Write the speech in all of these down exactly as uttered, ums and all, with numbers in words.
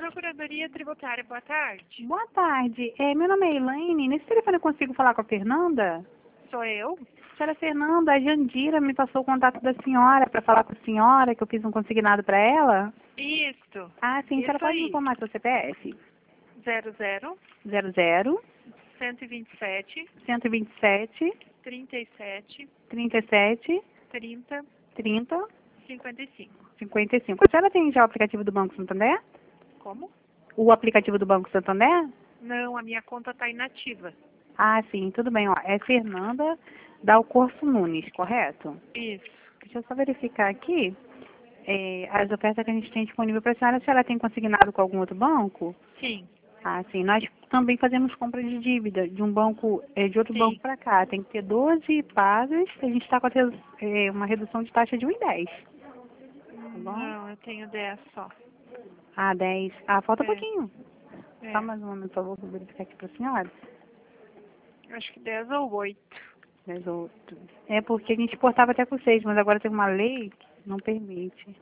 Procuradoria Tributária, boa tarde. Boa tarde. É, meu nome é Elaine. Nesse telefone eu consigo falar com a Fernanda? Sou eu? Senhora Fernanda, a Jandira me passou o contato da senhora para falar com a senhora, que eu fiz um consignado para ela. Isso. Ah, sim. A senhora Isso pode me aí. informar seu C P F? zero zero, zero zero, cento e vinte e sete, cento e vinte e sete, trinta e sete, trinta e sete, trinta, trinta, cinquenta e cinco. cinquenta e cinco. A senhora tem já o aplicativo do Banco Santander? Como? O aplicativo do Banco Santander? Não, a minha conta está inativa. Ah, sim. Tudo bem. Ó, é Fernanda Dalcorso Nunes, correto? Isso. Deixa eu só verificar aqui. É, as ofertas que a gente tem disponível para a senhora, se ela tem consignado com algum outro banco? Sim. Ah, sim. Nós também fazemos compra de dívida de um banco, é, de outro Sim. banco para cá. Tem que ter doze pagas. A gente está com a redu- é, uma redução de taxa de um e dez. Tá bom? Não, eu tenho dez só. Ah, dez. Ah, falta É. pouquinho. É. Só mais um momento, por favor, vou verificar aqui para a senhora. Acho que dez ou oito. dez outro. É porque a gente exportava até com seis, mas agora tem uma lei que não permite.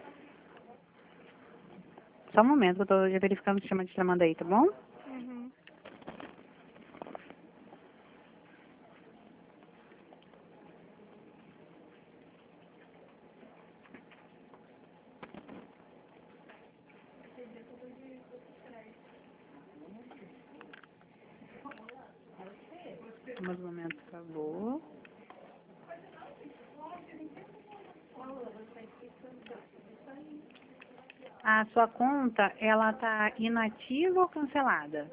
Só um momento, que eu estou já verificando o sistema de tramanda aí, tá bom? Uhum. Mais um momento, por favor. A sua conta, ela tá inativa ou cancelada?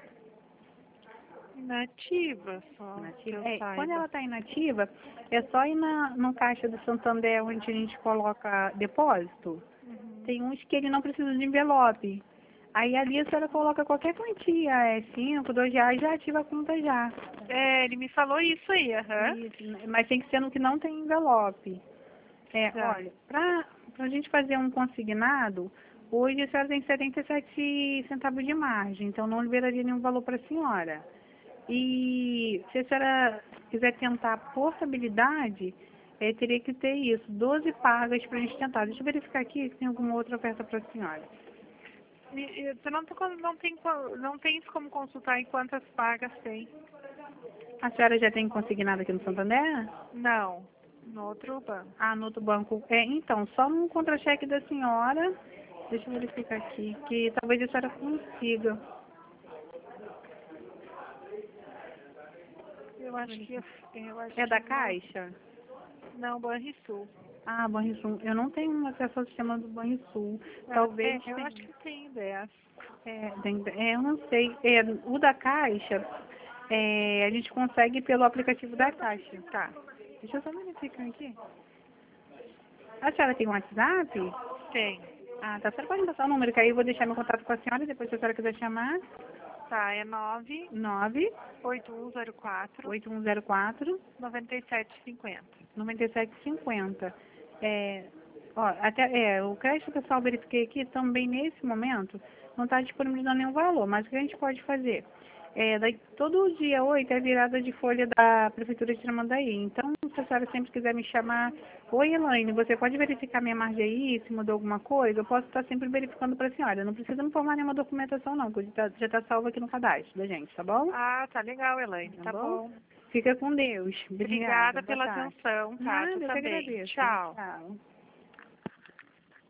Inativa só, que Inativa. eu É, quando saiba. ela está inativa, é só ir na, no caixa do Santander, onde a gente coloca depósito. Uhum. Tem uns que ele não precisa de envelope. Aí ali a senhora coloca qualquer quantia, é cinco, dois reais, já ativa a conta já. É, ele me falou isso aí, aham. Isso, mas tem que ser no que não tem envelope. É, Tá. olha, para a gente fazer um consignado, hoje a senhora tem setenta e sete centavos de margem, então não liberaria nenhum valor para a senhora. E se a senhora quiser tentar portabilidade, é, teria que ter isso, doze pagas para a gente tentar. Deixa eu verificar aqui se tem alguma outra oferta para a senhora. E- e Você não, tá- não, tem, co- não tem como consultar em quantas pagas tem? A senhora já tem consignado aqui no Santander? Não, no outro banco. Ah, no outro banco. É, então, só no contra-cheque da senhora, deixa eu verificar aqui, que talvez a senhora consiga. Eu acho que eu acho É que da no, Caixa? não, Banrisul. Ah, Banrisul. Eu não tenho acesso ao sistema do Banrisul. É, Talvez eu tenha. acho que tem dez. É, tem- é, eu não sei. É, o da Caixa, é, a gente consegue pelo aplicativo da Caixa. Tá. Deixa eu só verificar aqui. A senhora tem um WhatsApp? Tem. Ah, tá. A senhora pode me passar o número, que aí eu vou deixar meu contato com a senhora e depois se a senhora quiser chamar. Tá, é nove nove oito um zero quatro oito um zero quatro nove sete cinco zero. nove sete cinco zero. É, ó, até, é, o crédito pessoal verifiquei aqui também nesse momento não está disponibilizando nenhum valor, mas o que a gente pode fazer? É, daí, todo dia oito é virada de folha da Prefeitura de Tramandaí. Então, se a senhora sempre quiser me chamar, oi Elaine, você pode verificar minha margem aí, se mudou alguma coisa? Eu posso estar sempre verificando para a senhora. Não precisa me formar nenhuma documentação não, porque já está salvo aqui no cadastro da gente, tá bom? Ah, tá legal, Elaine. Tá Tá bom? bom. Fica com Deus. Obrigada. Obrigada Boa pela tarde. atenção, tá? Nada, Tu eu que também. agradeço. Tchau. Tchau.